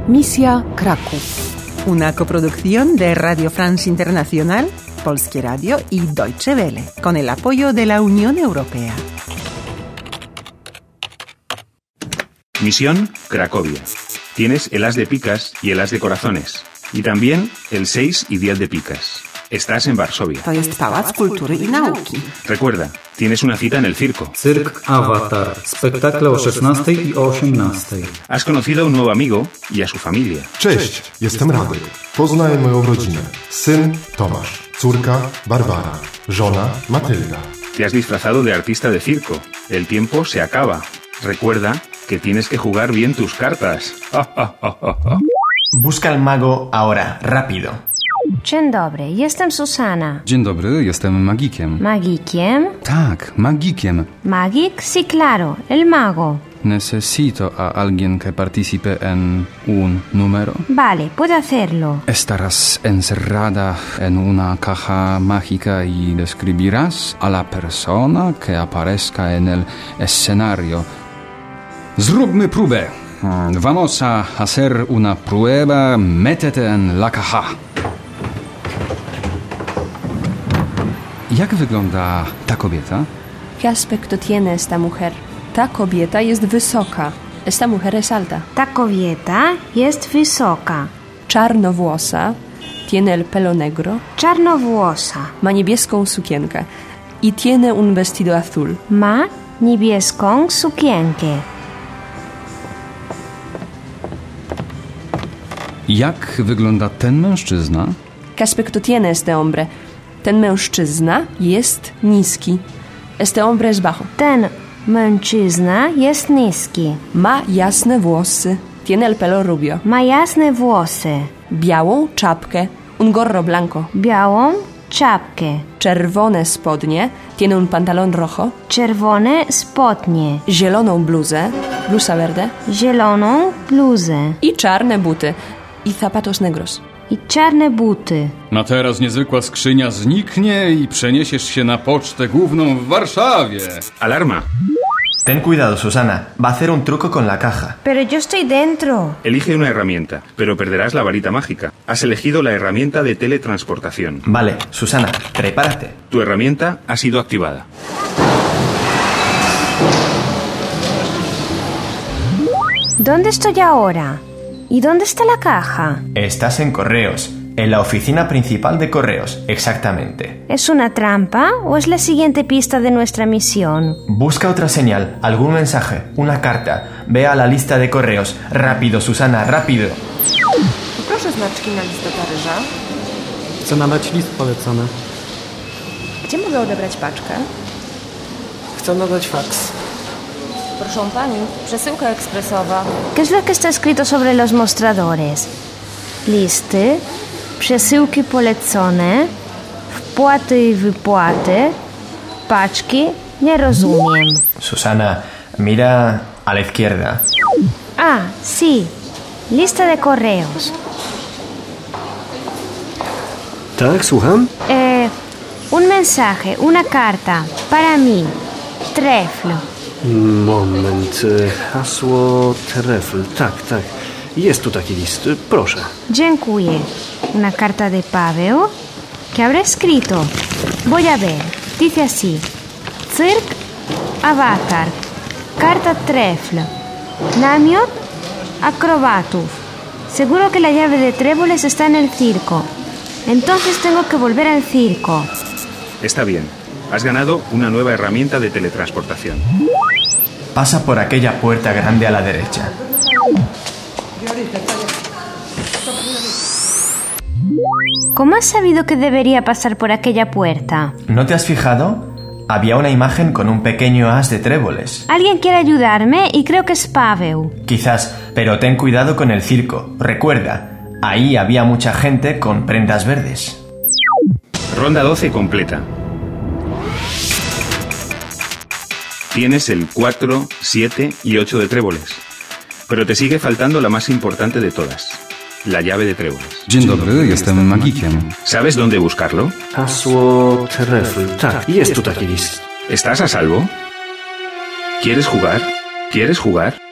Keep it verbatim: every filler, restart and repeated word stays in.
Misja Kraków. Una coproducción de Radio France Internacional, Polskie Radio y Deutsche Welle, con el apoyo de la Unión Europea. Misión Cracovia. Tienes el as de picas y el as de corazones. Y también el seis y diez de picas. Estás en Varsovia. To jest Pałac Kultury i Nauki. Recuerda, tienes una cita en el circo. Cyrk Avatar. Spektakle o szesnastej i o osiemnastej. Has conocido a un nuevo amigo y a su familia. Cześć, jestem Radek. Poznaj moją rodzinę. Syn Tomasz, córka Barbara, żona Matylda. Te has disfrazado de artista de circo. El tiempo se acaba. Recuerda que tienes que jugar bien tus cartas. Busca al mago ahora, rápido. Dzień dobry, jestem Susana. Dzień dobry, jestem magikiem. ¿Magikiem? Tak, magikiem. Magic? Sí, claro, el mago. Necesito a alguien que participe en un número. Vale, puedo hacerlo. Estarás encerrada en una caja mágica y describirás a la persona que aparezca en el escenario. Zróbmy próbę. Vamos a hacer una prueba. Métete en la caja. Jak wygląda ta kobieta? ¿Qué aspecto tiene esta mujer? Ta kobieta jest wysoka. Esta mujer es alta. Ta kobieta jest wysoka. Czarnowłosa. Tiene el pelo negro. Czarnowłosa. Ma niebieską sukienkę. Y tiene un vestido azul. Ma niebieską sukienkę. Jak wygląda ten mężczyzna? ¿Qué aspecto tiene este hombre? Ten mężczyzna jest niski. Este hombre es bajo. Ten mężczyzna jest niski. Ma jasne włosy. Tiene el pelo rubio. Ma jasne włosy. Białą czapkę. Un gorro blanco. Białą czapkę. Czerwone spodnie. Tiene un pantalón rojo. Czerwone spodnie. Zieloną bluzę. Blusa verde. Zieloną bluzę. I czarne buty. I zapatos negros. I czarne buty. A teraz niezwykła skrzynia zniknie i przeniesiesz się na pocztę główną w Warszawie. Alarma. Ten cuidado, Susana. Va a hacer un truco con la caja. Pero yo estoy dentro. Elige una herramienta, pero perderás la varita mágica. Has elegido la herramienta de teletransportación. Vale, Susana, prepárate. Tu herramienta ha sido activada. ¿Dónde estoy ahora? ¿Y dónde está la caja? Estás en correos. En la oficina principal de correos, exactamente. ¿Es una trampa o es la siguiente pista de nuestra misión? Busca otra señal, algún mensaje, una carta. Ve a la lista de correos. Rápido, Susana, rápido. Proszę znaczki na list do Paryża. Chcę nadać list polecony. Gdzie mogę odebrać paczkę? Chcę nadać faks. Proszę pani, przesyłka ekspresowa. ¿Qué es lo que está escrito sobre los mostradores? Listy, przesyłki polecone, wpłaty i wypłaty, paczki, nie rozumiem. Susana, mira a la izquierda. Ah, sí, lista de correos. Tak, słucham? Eh, un mensaje, una carta, para mí, Trefl. Moment, hasło trefl. Tak, tak. Jest tu taki list. Proszę. Dziękuję. Una carta de Paweł. ¿Qué habrá escrito? Voy a ver. Dice así. Cyrk Avatar. Carta Trefl. Namiot Acrobatów. Seguro que la llave de tréboles está en el circo. Entonces tengo que volver al circo. Está bien. Has ganado una nueva herramienta de teletransportación. Pasa por aquella puerta grande a la derecha. ¿Cómo has sabido que debería pasar por aquella puerta? ¿No te has fijado? Había una imagen con un pequeño as de tréboles. Alguien quiere ayudarme y creo que es Paweł. Quizás, pero ten cuidado con el circo. Recuerda, ahí había mucha gente con prendas verdes. Ronda doce completa. Tienes el cuatro, siete y ocho de tréboles. Pero te sigue faltando la más importante de todas. La llave de tréboles. Dzień dobry, jestem magikiem. ¿Sabes dónde buscarlo? Hasło trefl. Tak, jest tu taki list. ¿Estás a salvo? ¿Quieres jugar? ¿Quieres jugar?